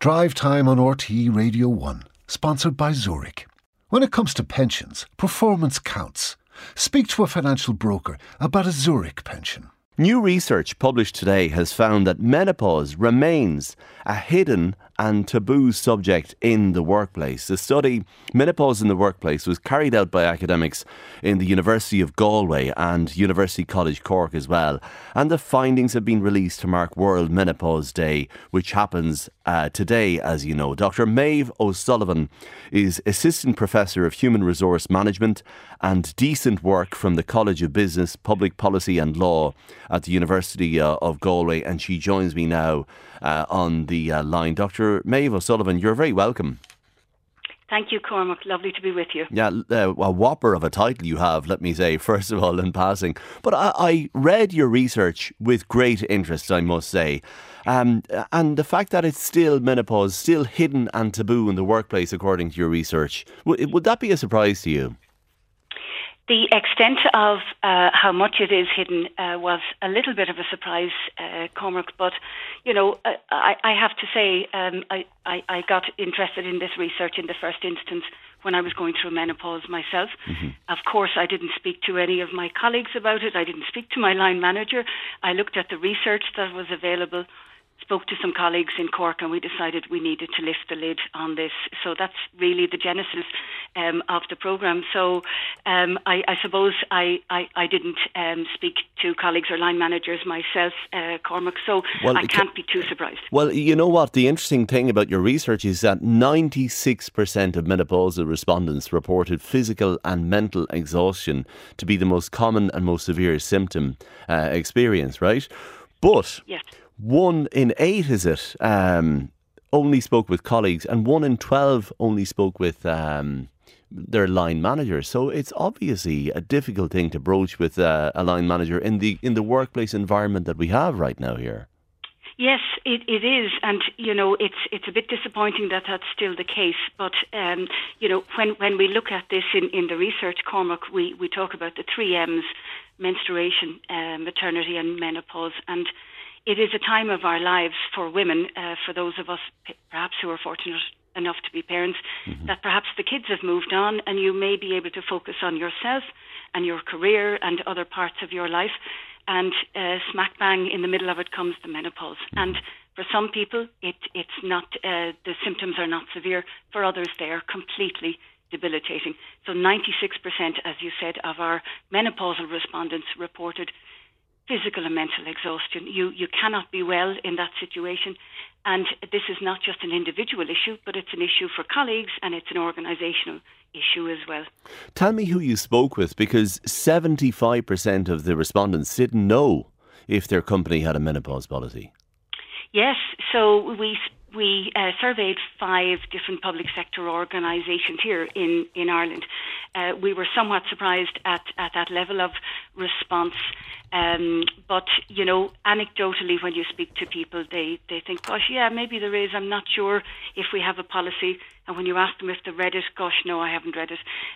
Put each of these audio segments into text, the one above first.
Drive Time on RTE Radio 1, sponsored by Zurich. When it comes to pensions, performance counts. Speak to a financial broker about a Zurich pension. New research published today has found that menopause remains a hidden and taboo subject in the workplace. The study, Menopause in the Workplace, was carried out by academics in the University of Galway and University College Cork as well. And the findings have been released to mark World Menopause Day, which happens today, as you know. Dr. Maeve O'Sullivan is Assistant Professor of Human Resource Management and Decent Work from the College of Business, Public Policy and Law at the University of Galway, and she joins me now on the line. Dr. Maeve O'Sullivan, you're very welcome. Thank you, Cormac. Lovely to be with you. Yeah, a whopper of a title you have, let me say, first of all, in passing. But I read your research with great interest, I must say. And the fact that it's still menopause, still hidden and taboo in the workplace, according to your research, would that be a surprise to you? The extent of how much it is hidden was a little bit of a surprise, Cormac. But, you know, I have to say I got interested in this research in the first instance when I was going through menopause myself. Mm-hmm. Of course, I didn't speak to any of my colleagues about it. I didn't speak to my line manager. I looked at the research that was available, spoke to some colleagues in Cork, and we decided we needed to lift the lid on this. So that's really the genesis of the programme. So I suppose I didn't speak to colleagues or line managers myself, Cormac, so I can't be too surprised. Well, you know what? The interesting thing about your research is that 96% of menopausal respondents reported physical and mental exhaustion to be the most common and most severe symptom experience, right? But yes. 1 in 8, is it, only spoke with colleagues, and 1 in 12 only spoke with their line manager. So it's obviously a difficult thing to broach with a line manager in the workplace environment that we have right now here. Yes, it is, and you know it's a bit disappointing that that's still the case. But you know, when we look at this in the research, Cormac, we talk about the 3 M's: menstruation, maternity, and menopause, and it is a time of our lives for women, for those of us perhaps who are fortunate enough to be parents, mm-hmm. that perhaps the kids have moved on and you may be able to focus on yourself and your career and other parts of your life. And smack bang in the middle of it comes the menopause. Mm-hmm. And for some people, it's not the symptoms are not severe. For others, they are completely debilitating. So 96%, as you said, of our menopausal respondents reported physical and mental exhaustion. You cannot be well in that situation. And this is not just an individual issue, but it's an issue for colleagues and it's an organisational issue as well. Tell me who you spoke with, because 75% of the respondents didn't know if their company had a menopause policy. Yes, so we surveyed 5 different public sector organisations here in Ireland. We were somewhat surprised at that level of response. But, you know, anecdotally, when you speak to people, they think, gosh, yeah, maybe there is. I'm not sure if we have a policy. And when you ask them if they've read it, gosh, no, I haven't read it.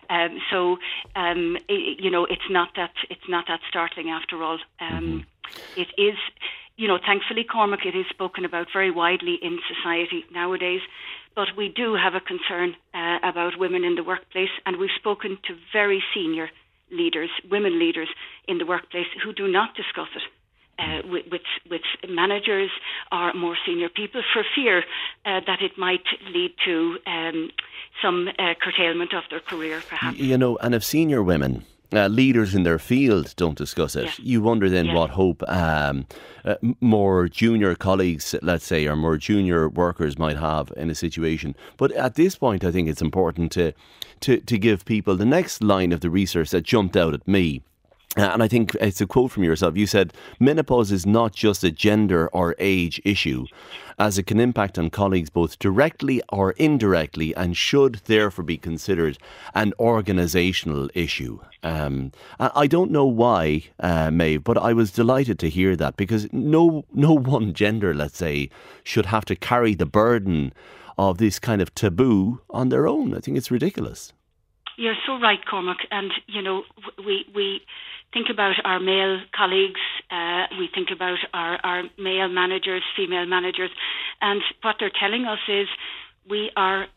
You know, it's not that startling after all. It is. You know, thankfully, Cormac, it is spoken about very widely in society nowadays. But we do have a concern about women in the workplace, and we've spoken to very senior leaders, women leaders in the workplace, who do not discuss it with managers or more senior people for fear that it might lead to some curtailment of their career, perhaps. You know, and if senior women, leaders in their field, don't discuss it, yes. You wonder then what hope more junior colleagues, let's say, or more junior workers might have in a situation. But at this point, I think it's important to give people the next line of the research that jumped out at me. And I think it's a quote from yourself. You said, menopause is not just a gender or age issue, as it can impact on colleagues both directly or indirectly, and should therefore be considered an organisational issue. I don't know why, Maeve, but I was delighted to hear that, because no one gender, let's say, should have to carry the burden of this kind of taboo on their own. I think it's ridiculous. You're so right, Cormac. And, you know, we think about our male colleagues, we think about our male managers, female managers, and what they're telling us is we are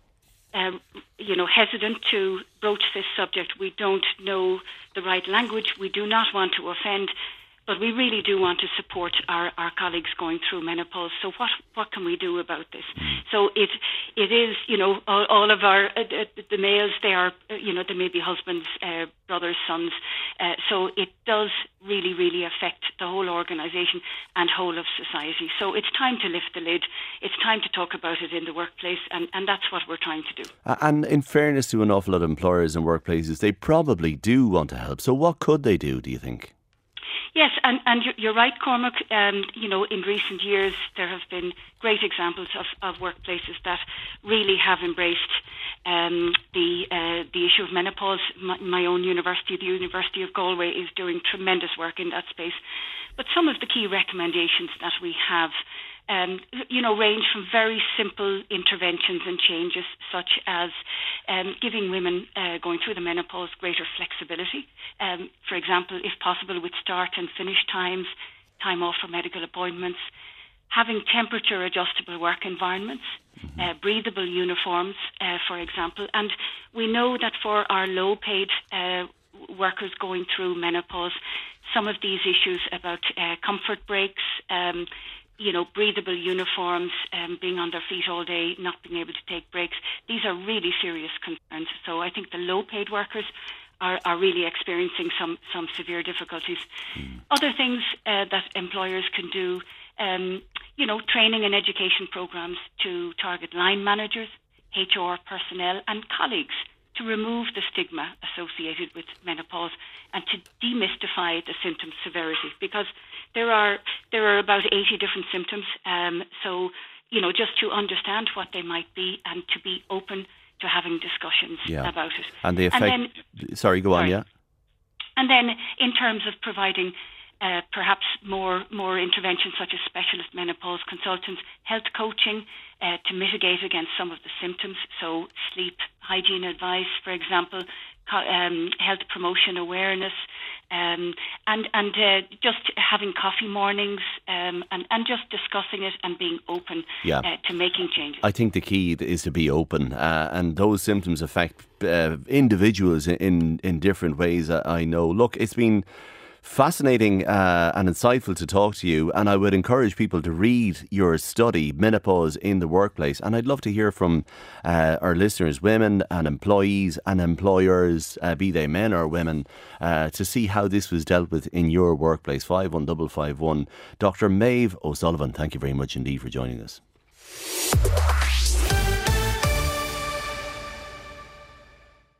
hesitant to broach this subject. We don't know the right language. We do not want to offend, but we really do want to support our colleagues going through menopause. So what can we do about this? So it is, all of our, the males, they are, they may be husbands, brothers, sons. So it does really, really affect the whole organisation and whole of society. So it's time to lift the lid. It's time to talk about it in the workplace, and that's what we're trying to do. And in fairness to an awful lot of employers and workplaces, they probably do want to help. So what could they do, do you think? Yes, and you're right, Cormac. In recent years, there have been great examples of workplaces that really have embraced the issue of menopause. My own university, the University of Galway, is doing tremendous work in that space. But some of the key recommendations that we have range from very simple interventions and changes, such as giving women going through the menopause greater flexibility. For example, if possible, with start and finish times, time off for medical appointments, having temperature adjustable work environments, breathable uniforms, for example. And we know that for our low paid workers going through menopause, some of these issues about comfort breaks, breathable uniforms, being on their feet all day, not being able to take breaks. These are really serious concerns. So I think the low-paid workers are really experiencing some severe difficulties. Other things that employers can do, training and education programs to target line managers, HR personnel and colleagues to remove the stigma associated with menopause and to demystify the symptom severity, because there are about 80 different symptoms. So, just to understand what they might be and to be open to having discussions about it. And the effect... And then in terms of providing perhaps more interventions such as specialist menopause consultants, health coaching to mitigate against some of the symptoms, so sleep hygiene advice, for example, health promotion awareness, and just having coffee mornings and just discussing it and being open to making changes. I think the key is to be open, and those symptoms affect individuals in different ways. I know. Look, it's been fascinating and insightful to talk to you, and I would encourage people to read your study, Menopause in the Workplace, and I'd love to hear from our listeners, women and employees and employers, be they men or women, to see how this was dealt with in your workplace. 51551. Dr. Maeve O'Sullivan, thank you very much indeed for joining us.